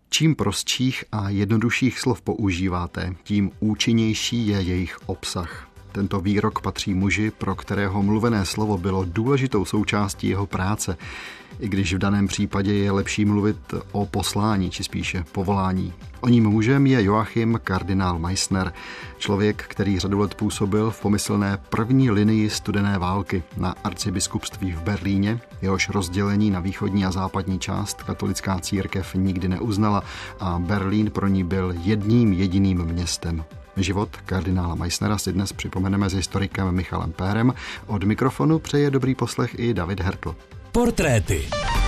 Čím prostších a jednodušších slov používáte, tím účinnější je jejich obsah. Tento výrok patří muži, pro kterého mluvené slovo bylo důležitou součástí jeho práce, i když v daném případě je lepší mluvit o poslání, či spíše povolání. Oním mužem je Joachim kardinál Meissner, člověk, který řadu let působil v pomyslné první linii studené války na arcibiskupství v Berlíně, jehož rozdělení na východní a západní část katolická církev nikdy neuznala a Berlín pro ní byl jedním jediným městem. Život kardinála Meissnera si dnes připomeneme s historikem Michalem Pérem. Od mikrofonu přeje dobrý poslech i David Hertl. Portréty.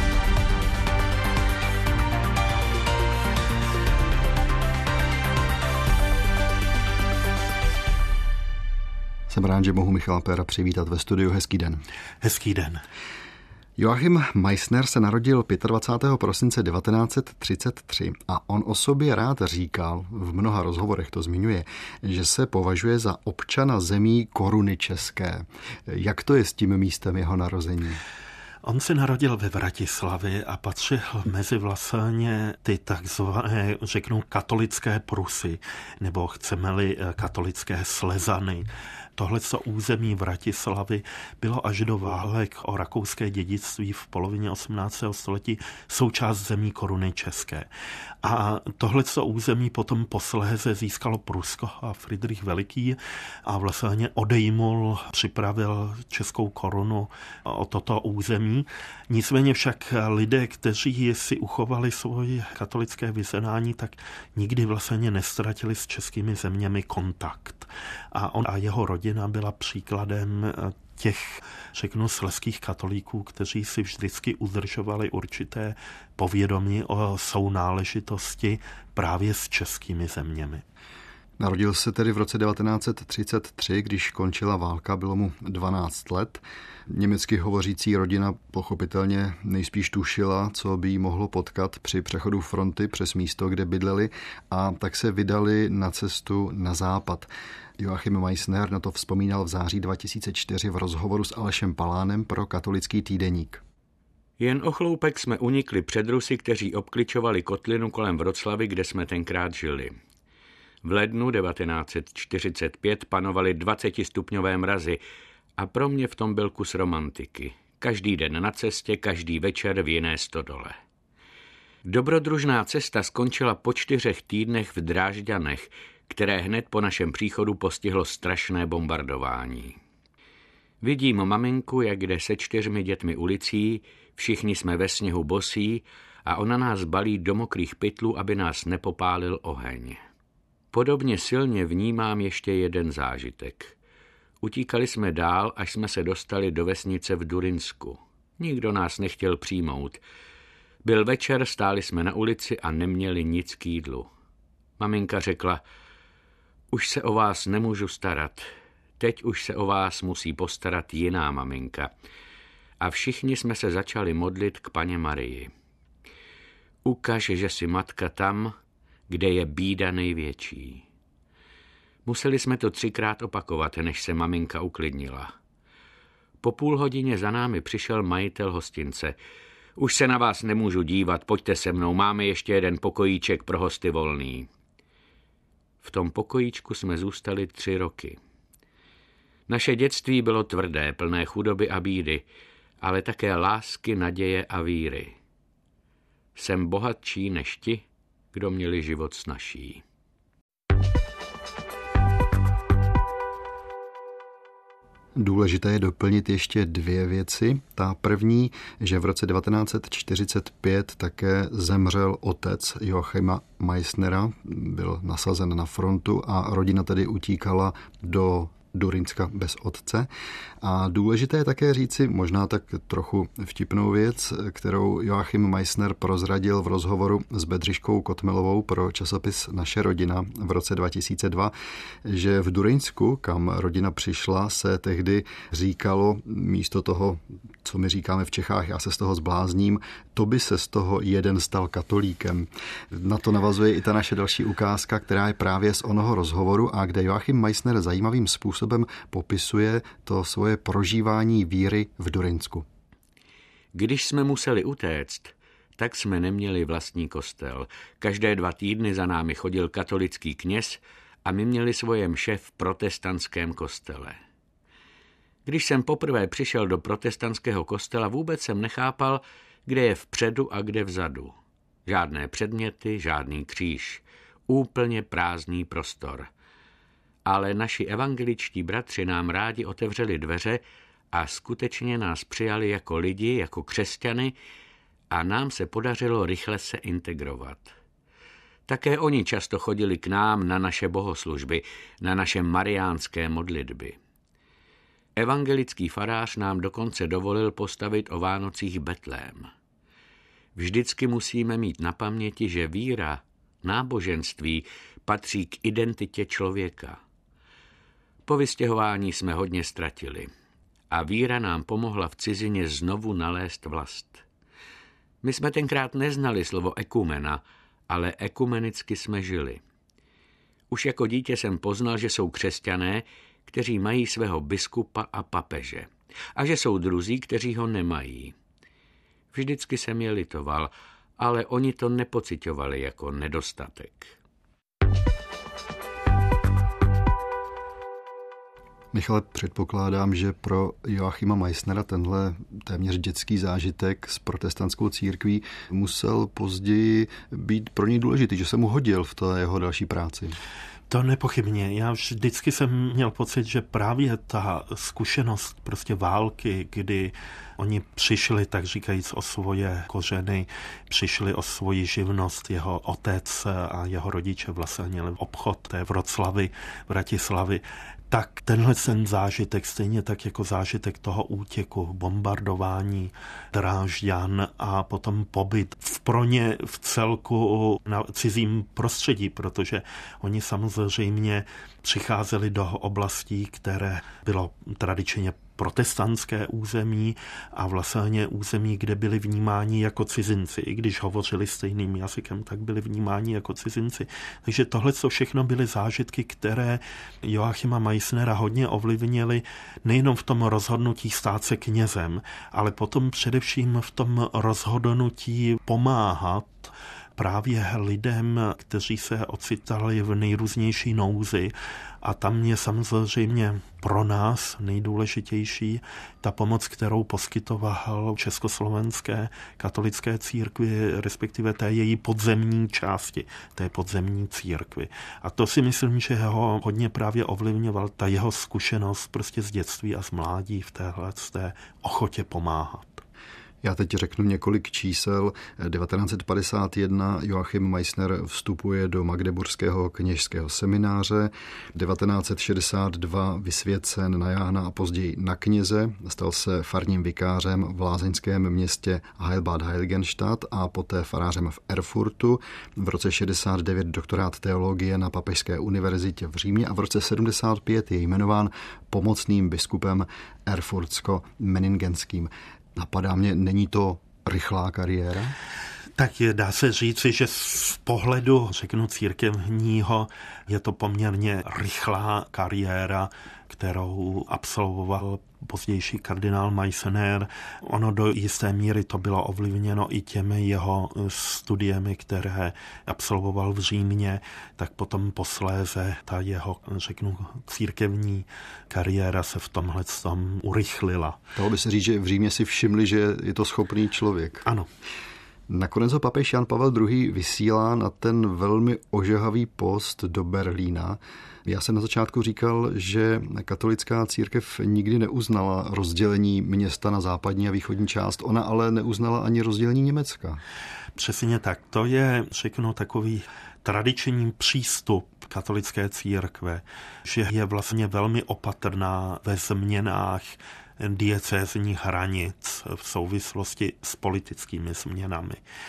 Jsem rád, že mohu Michala Péra přivítat ve studiu. Hezký den. Hezký den. Joachim Meissner se narodil 25. prosince 1933 a on o sobě rád říkal, v mnoha rozhovorech to zmiňuje, že se považuje za občana zemí Koruny české. Jak to je s tím místem jeho narození? On se narodil ve Vratislavi a patřil mezi vlastně ty takzvané, řeknu, katolické Prusy, nebo chceme-li katolické Slezany. Tohleto území Vratislavy bylo až do válek o rakouské dědictví v polovině 18. století součást zemí Koruny české. A tohleto území potom posléze získalo Prusko a Fridrich Veliký a vlastně odejmul, připravil českou korunu o toto území. Nicméně však lidé, kteří si uchovali svoje katolické vyznání, tak nikdy vlastně nestratili s českými zeměmi kontakt. A on a jeho rodina byla příkladem těch, řeknu, slezských katolíků, kteří si vždycky udržovali určité povědomí o sounáležitosti právě s českými zeměmi. Narodil se tedy v roce 1933, když končila válka, bylo mu 12 let. Německy hovořící rodina pochopitelně nejspíš tušila, co by jí mohlo potkat při přechodu fronty přes místo, kde bydleli, a tak se vydali na cestu na západ. Joachim Meissner na to vzpomínal v září 2004 v rozhovoru s Alešem Palánem pro Katolický týdeník. Jen o chloupek jsme unikli před Rusy, kteří obkličovali kotlinu kolem Vroclavy, kde jsme tenkrát žili. V lednu 1945 panovaly 20stupňové mrazy a pro mě v tom byl kus romantiky. Každý den na cestě, každý večer v jiné stodole. Dobrodružná cesta skončila po 4 týdnech v Drážďanech, které hned po našem příchodu postihlo strašné bombardování. Vidím maminku, jak jde se 4 dětmi ulicí, všichni jsme ve sněhu bosí a ona nás balí do mokrých pytlů, aby nás nepopálil oheň. Podobně silně vnímám ještě jeden zážitek. Utíkali jsme dál, až jsme se dostali do vesnice v Durinsku. Nikdo nás nechtěl přijmout. Byl večer, stáli jsme na ulici a neměli nic k jídlu. Maminka řekla: už se o vás nemůžu starat. Teď už se o vás musí postarat jiná maminka. A všichni jsme se začali modlit k Panně Marii. Ukaž, že jsi matka tam, kde je bída největší. Museli jsme to 3krát opakovat, než se maminka uklidnila. Po půl hodině za námi přišel majitel hostince. Už se na vás nemůžu dívat, pojďte se mnou, máme ještě jeden pokojíček pro hosty volný. V tom pokojíčku jsme zůstali 3 roky. Naše dětství bylo tvrdé, plné chudoby a bídy, ale také lásky, naděje a víry. Jsem bohatší než ti, kdo měli život snazší. Důležité je doplnit ještě 2 věci. Ta první, že v roce 1945 také zemřel otec Joachima Meissnera, byl nasazen na frontu a rodina tedy utíkala do Durinska bez otce. A důležité je také říci možná tak trochu vtipnou věc, kterou Joachim Meissner prozradil v rozhovoru s Bedřiškou Kotmelovou pro časopis Naše rodina v roce 2002, že v Durinsku, kam rodina přišla, se tehdy říkalo místo toho, co my říkáme v Čechách, já se z toho zblázním, to by se z toho jeden stal katolíkem. Na to navazuje i ta naše další ukázka, která je právě z onoho rozhovoru a kde Joachim Meissner zajímavým způsobem popisuje to svoje prožívání víry v Durinsku. Když jsme museli utéct, tak jsme neměli vlastní kostel. Každé 2 týdny za námi chodil katolický kněz a my měli svoje mše v protestantském kostele. Když jsem poprvé přišel do protestantského kostela, vůbec jsem nechápal, kde je vpředu a kde vzadu. Žádné předměty, žádný kříž. Úplně prázdný prostor. Ale naši evangeličtí bratři nám rádi otevřeli dveře a skutečně nás přijali jako lidi, jako křesťany a nám se podařilo rychle se integrovat. Také oni často chodili k nám na naše bohoslužby, na naše mariánské modlitby. Evangelický farář nám dokonce dovolil postavit o Vánocích betlém. Vždycky musíme mít na paměti, že víra, náboženství patří k identitě člověka. Po vystěhování jsme hodně ztratili a víra nám pomohla v cizině znovu nalézt vlast. My jsme tenkrát neznali slovo ekumena, ale ekumenicky jsme žili. Už jako dítě jsem poznal, že jsou křesťané, kteří mají svého biskupa a papeže, a že jsou druzí, kteří ho nemají. Vždycky jsem je litoval, ale oni to nepociťovali jako nedostatek. Michale, předpokládám, že pro Joachima Meissnera tenhle téměř dětský zážitek s protestantskou církví musel později být pro něj důležitý, že se mu hodil v té jeho další práci. To nepochybně. Já vždycky jsem měl pocit, že právě ta zkušenost prostě války, kdy oni přišli, tak říkajíc, o svoje kořeny, přišli o svoji živnost, jeho otec a jeho rodiče vlastně měli obchod té Vroclavy, Vratislavy, tak tenhle ten zážitek, stejně tak jako zážitek toho útěku, bombardování Drážďan a potom pobyt pro ně v celku na cizím prostředí, protože oni samozřejmě přicházeli do oblastí, které bylo tradičně protestantské území a vlastně území, kde byli vnímáni jako cizinci. I když hovořili stejným jazykem, tak byli vnímáni jako cizinci. Takže tohle všechno byly zážitky, které Joachima Meissnera hodně ovlivnily nejenom v tom rozhodnutí stát se knězem, ale potom především v tom rozhodnutí pomáhat právě lidem, kteří se ocitali v nejrůznější nouzi. A tam je samozřejmě pro nás nejdůležitější ta pomoc, kterou poskytoval Československé katolické církvi, respektive té její podzemní části, té podzemní církvi. A to si myslím, že ho hodně právě ovlivňoval ta jeho zkušenost prostě z dětství a z mládí v té ochotě pomáhat. Já teď řeknu několik čísel. 1951 Joachim Meissner vstupuje do Magdeburského kněžského semináře, 1962 vysvěcen na jáhna a později na kněze, stal se farním vikářem v lázeňském městě Heilbad Heiligenstadt a poté farářem v Erfurtu. V roce 69 doktorát teologie na Papežské univerzitě v Římě a v roce 75 je jmenován pomocným biskupem erfurtsko-meningenským. Napadá mě, není to rychlá kariéra? Tak dá se říci, že z pohledu, řeknu, církevního je to poměrně rychlá kariéra, kterou absolvoval pozdější kardinál Meissner. Ono do jisté míry to bylo ovlivněno i těmi jeho studiemi, které absolvoval v Římě, tak potom posléze ta jeho, řeknu, církevní kariéra se v tomhle urychlila. Dalo by se říct, že v Římě si všimli, že je to schopný člověk. Ano. Nakonec ho papež Jan Pavel II. Vysílá na ten velmi ožehavý post do Berlína. Já jsem na začátku říkal, že katolická církev nikdy neuznala rozdělení města na západní a východní část. Ona ale neuznala ani rozdělení Německa. Přesně tak. To je, řeknu, takový tradiční přístup katolické církve, že je vlastně velmi opatrná ve změnách diecézních hranic v souvislosti s politickými změnami.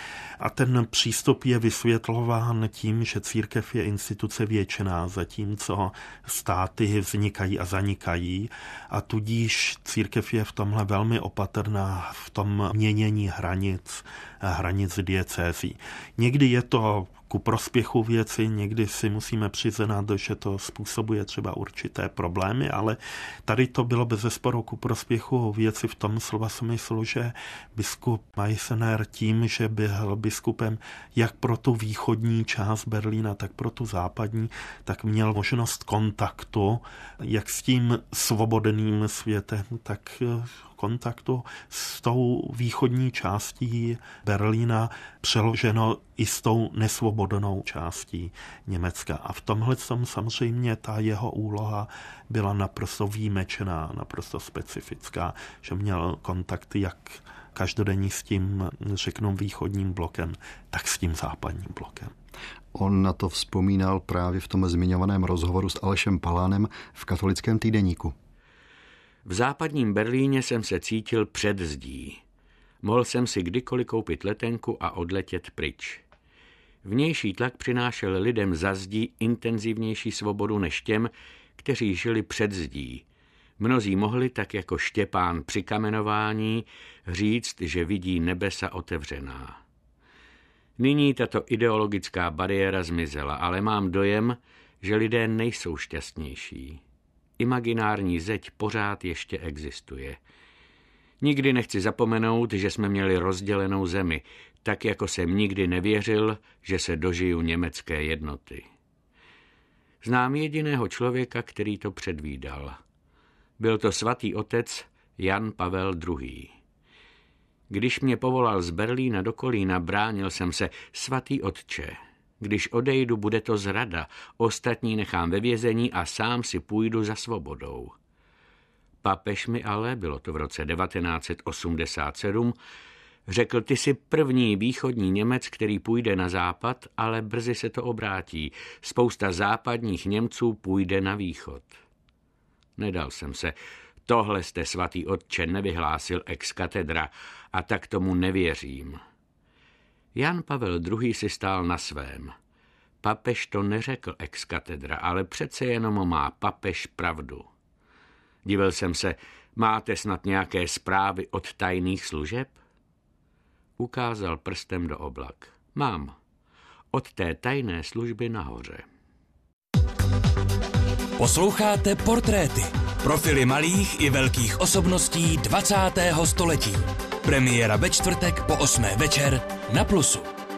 A ten přístup je vysvětlován tím, že církev je instituce věčná, zatímco státy vznikají a zanikají a tudíž církev je v tomhle velmi opatrná v tom měnění hranic diecézí. Někdy je to ku prospěchu věci, někdy si musíme přiznat, že to způsobuje třeba určité problémy, ale tady to bylo bezesporu ku prospěchu věci v tom slova smyslu, že biskup Meissner tím, že byl biskupem jak pro tu východní část Berlína, tak pro tu západní, tak měl možnost kontaktu jak s tím svobodným světem, tak kontaktu s tou východní částí Berlína, přeloženo i s tou nesvobodnou částí Německa. A v tomhle samozřejmě ta jeho úloha byla naprosto výjimečná, naprosto specifická, že měl kontakty jak každodenní s tím, řeknu, východním blokem, tak s tím západním blokem. On na to vzpomínal právě v tom zmiňovaném rozhovoru s Alešem Palánem v Katolickém týdeníku. V západním Berlíně jsem se cítil před zdí. Mohl jsem si kdykoliv koupit letenku a odletět pryč. Vnější tlak přinášel lidem za zdí intenzivnější svobodu než těm, kteří žili před zdí. Mnozí mohli, tak jako Štěpán při kamenování, říct, že vidí nebesa otevřená. Nyní tato ideologická bariéra zmizela, ale mám dojem, že lidé nejsou šťastnější. Imaginární zeď pořád ještě existuje. Nikdy nechci zapomenout, že jsme měli rozdělenou zemi, tak jako jsem nikdy nevěřil, že se dožiju německé jednoty. Znám jediného člověka, který to předvídal. Byl to svatý otec Jan Pavel II. Když mě povolal z Berlína do Kolína, bránil jsem se: svatý otče, když odejdu, bude to zrada, ostatní nechám ve vězení a sám si půjdu za svobodou. Papež mi ale, bylo to v roce 1987, řekl: ty jsi první východní Němec, který půjde na západ, ale brzy se to obrátí. Spousta západních Němců půjde na východ. Nedal jsem se. Tohle jste, svatý otče, nevyhlásil ex cathedra a tak tomu nevěřím. Jan Pavel II. Si stál na svém. Papež to neřekl ex cathedra, ale přece jenom má papež pravdu. Divil jsem se: máte snad nějaké zprávy od tajných služeb? Ukázal prstem do oblak. Mám. Od té tajné služby nahoře. Posloucháte Portréty. Profily malých i velkých osobností 20. století. Premiéra ve čtvrtek po 8. večer na Plusu.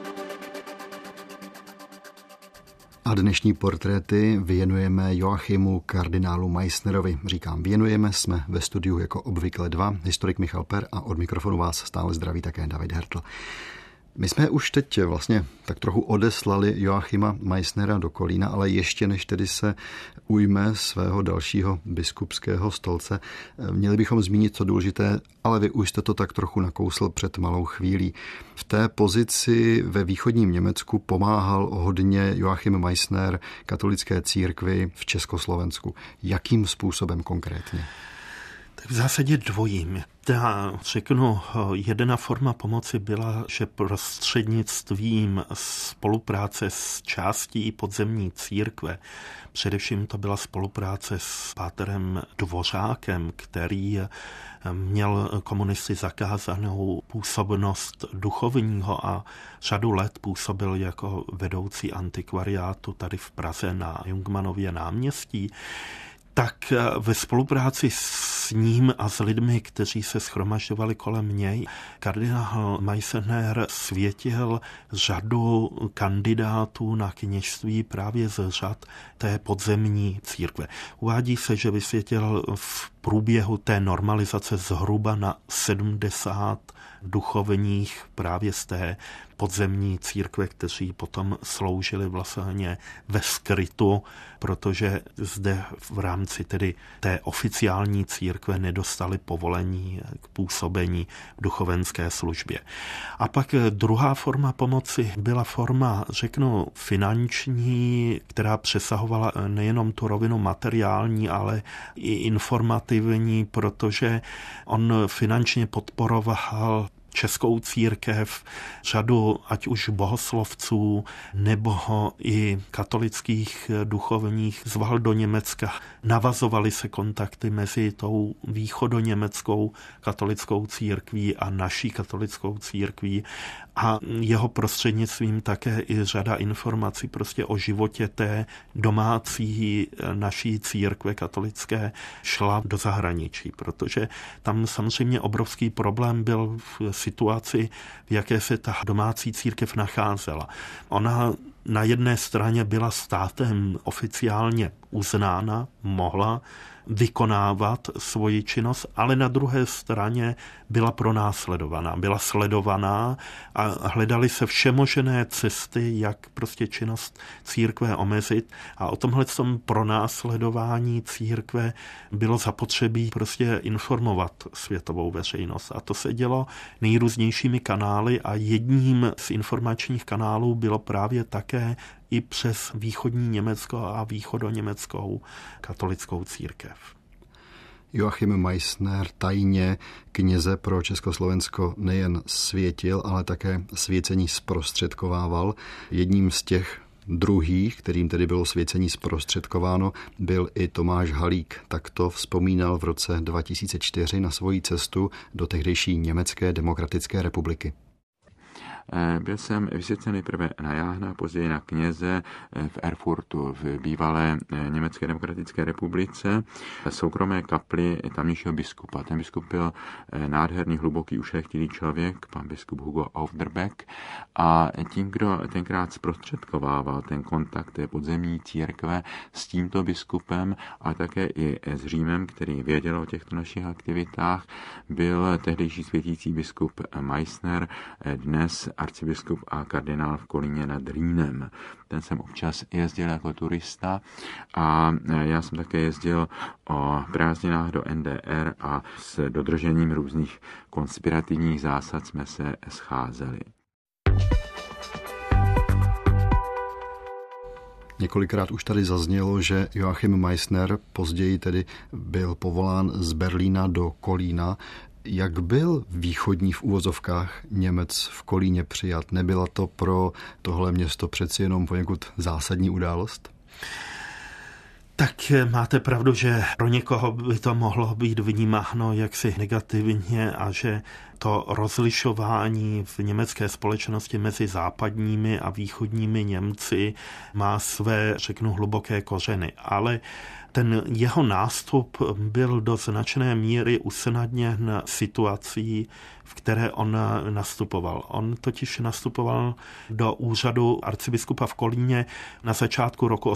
A dnešní portréty věnujeme Joachimu kardinálu Meissnerovi. Říkám věnujeme, jsme ve studiu jako obvykle dva, historik Michal Per a od mikrofonu vás stále zdraví také David Hertl. My jsme už teď vlastně tak trochu odeslali Joachima Meissnera do Kolína, ale ještě než tedy se ujme svého dalšího biskupského stolce, měli bychom zmínit to důležité, ale vy už jste to tak trochu nakousl před malou chvílí. V té pozici ve východním Německu pomáhal hodně Joachim Meissner katolické církvi v Československu. Jakým způsobem konkrétně? Tak v zásadě dvojím. Jedna forma pomoci byla, že prostřednictvím spolupráce s částí podzemní církve, především to byla spolupráce s páterem Dvořákem, který měl komunisty zakázanou působnost duchovního a řadu let působil jako vedoucí antikvariátu tady v Praze na Jungmannově náměstí, tak ve spolupráci s ním a s lidmi, kteří se shromažďovali kolem něj, kardinál Meissner světil řadu kandidátů na kněžství právě z řad té podzemní církve. Uvádí se, že vysvětil v průběhu té normalizace zhruba na 70 duchovních právě z té podzemní církve, kteří potom sloužili vlastně ve skrytu, protože zde v rámci tedy té oficiální církve nedostali povolení k působení v duchovenské službě. A pak druhá forma pomoci byla forma, řeknu, finanční, která přesahovala nejenom tu rovinu materiální, ale i informativní, protože on finančně podporoval českou církev, řadu ať už bohoslovců nebo i katolických duchovních zval do Německa. Navazovaly se kontakty mezi tou východoněmeckou katolickou církví a naší katolickou církví a jeho prostřednictvím také i řada informací prostě o životě té domácí naší církve katolické šla do zahraničí, protože tam samozřejmě obrovský problém byl v situaci, v jaké se ta domácí církev nacházela. Ona na jedné straně byla státem oficiálně uznána, mohla vykonávat svoji činnost, ale na druhé straně byla pronásledovaná, byla sledovaná a hledaly se všemožné cesty, jak prostě činnost církve omezit a o tomhle pronásledování církve bylo zapotřebí prostě informovat světovou veřejnost a to se dělo nejrůznějšími kanály a jedním z informačních kanálů bylo právě také i přes východní Německo a východoněmeckou katolickou církev. Joachim Meissner tajně kněze pro Československo nejen světil, ale také svěcení zprostředkovával. Jedním z těch druhých, kterým tedy bylo svěcení zprostředkováno, byl i Tomáš Halík. Tak to vzpomínal v roce 2004 na svoji cestu do tehdejší Německé demokratické republiky. Byl jsem vysvěcen nejprve na jáhna, později na kněze v Erfurtu, v bývalé Německé demokratické republice, soukromé kapli tamnějšího biskupa. Ten biskup byl nádherný, hluboký, ušlechtilý člověk, pan biskup Hugo Aufderbeck. A tím, kdo tenkrát zprostředkovával ten kontakt té podzemní církve s tímto biskupem a také i s Římem, který věděl o těchto našich aktivitách, byl tehdejší světící biskup Meissner, dnes arcibiskup a kardinál v Kolíně nad Rýnem. Ten jsem občas jezdil jako turista a já jsem také jezdil o prázdninách do NDR a s dodržením různých konspirativních zásad jsme se scházeli. Několikrát už tady zaznělo, že Joachim Meissner později tedy byl povolán z Berlína do Kolína. Jak byl východní v uvozovkách Němec v Kolíně přijat? Nebyla to pro tohle město přeci jenom poněkud zásadní událost? Tak máte pravdu, že pro někoho by to mohlo být vnímáno jaksi negativně a že to rozlišování v německé společnosti mezi západními a východními Němci má své, řeknu, hluboké kořeny. Ale ten jeho nástup byl do značné míry usnadněn situací, v které on nastupoval. On totiž nastupoval do úřadu arcibiskupa v Kolíně na začátku roku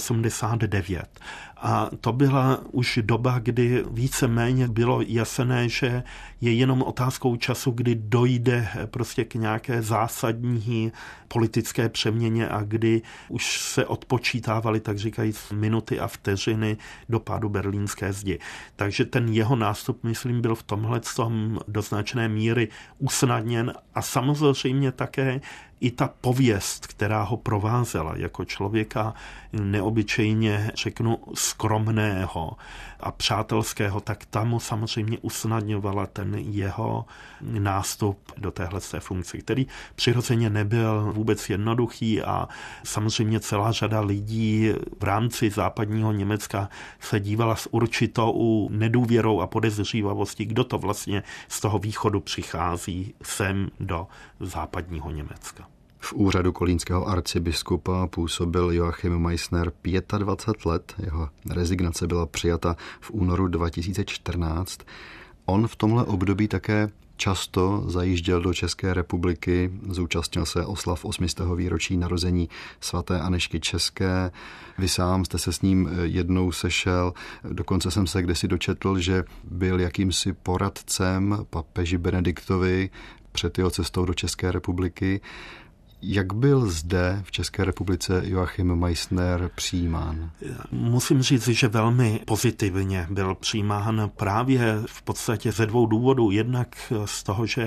89. A to byla už doba, kdy víceméně bylo jasné, že je jenom otázkou času, kdy dojde prostě k nějaké zásadní politické přeměně a kdy už se odpočítávaly, tak říkajíc, minuty a vteřiny do pádu berlínské zdi. Takže ten jeho nástup, myslím, byl v tomhletom do značné míry usnadněn a samozřejmě také i ta pověst, která ho provázela jako člověka neobyčejně, řeknu, skromného a přátelského, tak tam mu samozřejmě usnadňovala ten jeho nástup do téhle funkce, který přirozeně nebyl vůbec jednoduchý a samozřejmě celá řada lidí v rámci západního Německa se dívala s určitou nedůvěrou a podezřívavostí, kdo to vlastně z toho východu přichází sem do západního Německa. V úřadu kolínského arcibiskupa působil Joachim Meissner 25 let. Jeho rezignace byla přijata v únoru 2014. On v tomhle období také často zajížděl do České republiky, zúčastnil se oslav 800. výročí narození svaté Anežky České. Vy sám jste se s ním jednou sešel, dokonce jsem se kdesi dočetl, že byl jakýmsi poradcem papeži Benediktovi před jeho cestou do České republiky. Jak byl zde v České republice Joachim Meissner přijímán? Musím říct, že velmi pozitivně byl přijímán právě v podstatě ze dvou důvodů. Jednak z toho, že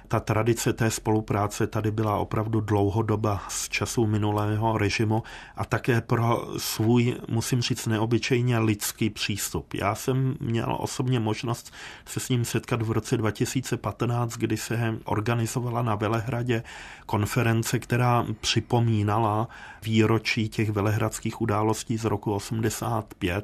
Ta tradice té spolupráce tady byla opravdu dlouhodoba z časů minulého režimu a také pro svůj, musím říct, neobyčejně lidský přístup. Já jsem měl osobně možnost se s ním setkat v roce 2015, kdy se organizovala na Velehradě konference, která připomínala výročí těch velehradských událostí z roku 85.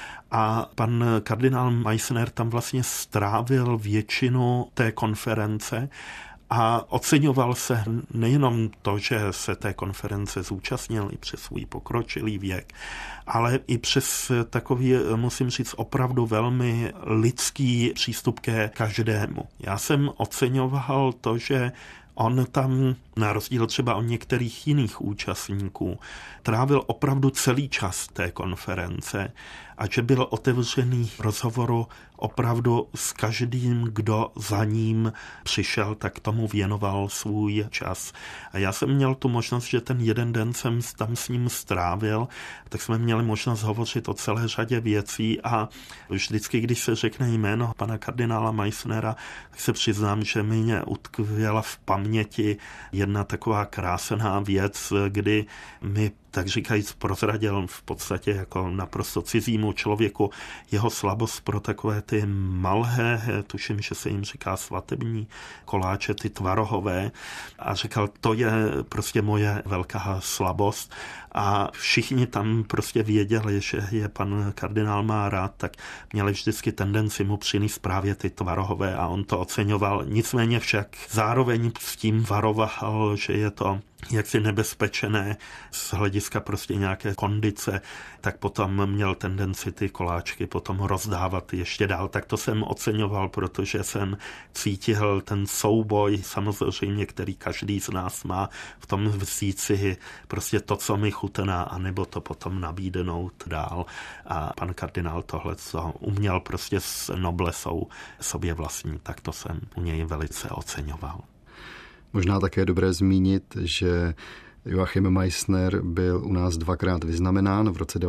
A pan kardinál Meissner tam vlastně strávil většinu té konference a oceňoval se nejenom to, že se té konference zúčastnil i přes svůj pokročilý věk, ale i přes takový, musím říct, opravdu velmi lidský přístup ke každému. Já jsem oceňoval to, že on tam, na rozdíl třeba od některých jiných účastníků, trávil opravdu celý čas té konference a že byl otevřený rozhovoru opravdu s každým, kdo za ním přišel, tak tomu věnoval svůj čas. A já jsem měl tu možnost, že ten jeden den jsem tam s ním strávil, tak jsme měli možnost hovořit o celé řadě věcí a vždycky, když se řekne jméno pana kardinála Meissnera, tak se přiznám, že mě utkvěla v paměti jedna taková krásná věc, kdy mi tak říkajíc prozradil v podstatě jako naprosto cizímu člověku jeho slabost pro takové ty malé, tuším, že se jim říká svatební koláče, ty tvarohové, a říkal, to je prostě moje velká slabost. A všichni tam prostě věděli, že je pan kardinál má rád, tak měli vždycky tendenci mu přinést právě ty tvarohové a on to oceňoval. Nicméně však zároveň s tím varoval, že je to jaksi nebezpečné z hlediska prostě nějaké kondice, tak potom měl tendenci ty koláčky potom rozdávat ještě dál. Tak to jsem oceňoval, protože jsem cítil ten souboj, samozřejmě, který každý z nás má v tom vzít si prostě to, co mi chutná, anebo to potom nabídnout dál. A pan kardinál tohle uměl prostě s noblesou sobě vlastní, tak to jsem u něj velice oceňoval. Možná také je dobré zmínit, že Joachim Meissner byl u nás dvakrát vyznamenán. V roce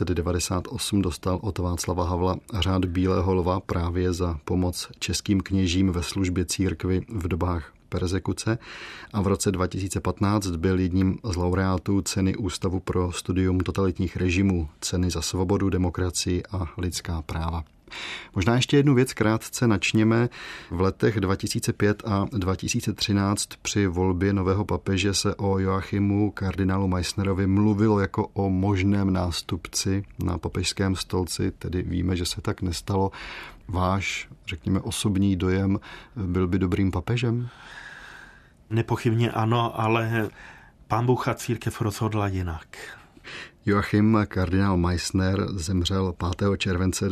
1998 dostal od Václava Havla řád Bílého lva právě za pomoc českým kněžím ve službě církvi v dobách perzekuce a v roce 2015 byl jedním z laureátů ceny Ústavu pro studium totalitních režimů, ceny za svobodu, demokracii a lidská práva. Možná ještě jednu věc krátce načněme. V letech 2005 a 2013 při volbě nového papeže se o Joachimu kardinálu Meissnerovi mluvilo jako o možném nástupci na papežském stolci, tedy víme, že se tak nestalo. Váš, řekněme, osobní dojem, byl by dobrým papežem? Nepochybně ano, ale Pán Bůh a církev rozhodla jinak. Joachim kardinál Meissner zemřel 5. července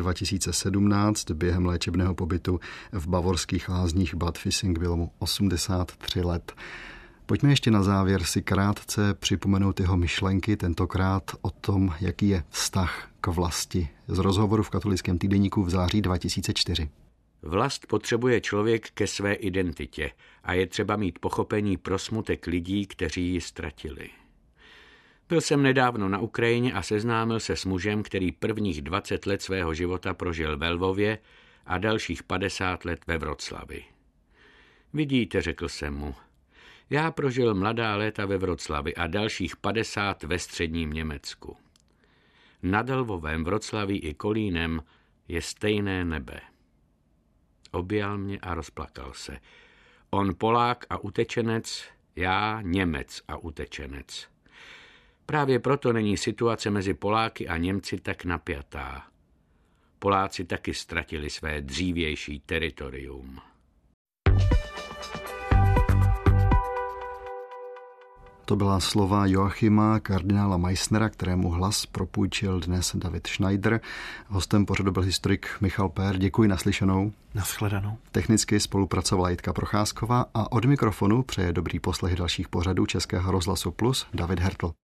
2017 během léčebného pobytu v bavorských lázních Bad Vissing, bylo mu 83 let. Pojďme ještě na závěr si krátce připomenout jeho myšlenky, tentokrát o tom, jaký je vztah k vlasti. Z rozhovoru v Katolickém týdeníku v září 2004. Vlast potřebuje člověk ke své identitě a je třeba mít pochopení pro smutek lidí, kteří ji ztratili. Byl jsem nedávno na Ukrajině a seznámil se s mužem, který prvních 20 let svého života prožil ve Lvově a dalších 50 let ve Vroclavi. Vidíte, řekl jsem mu, já prožil mladá léta ve Vroclavi a dalších 50 ve středním Německu. Nad Lvovem, Vroclaví i Kolínem je stejné nebe. Objal mě a rozplakal se. On Polák a utečenec, já Němec a utečenec. Právě proto není situace mezi Poláky a Němci tak napjatá. Poláci taky ztratili své dřívější teritorium. To byla slova Joachima kardinála Meissnera, kterému hlas propůjčil dnes David Schneider. Hostem pořadu byl historik Michal Pér. Děkuji, naslyšenou. Nashledanou. Technicky spolupracovala Jitka Procházková a od mikrofonu přeje dobrý poslech dalších pořadů Českého rozhlasu Plus David Hertl.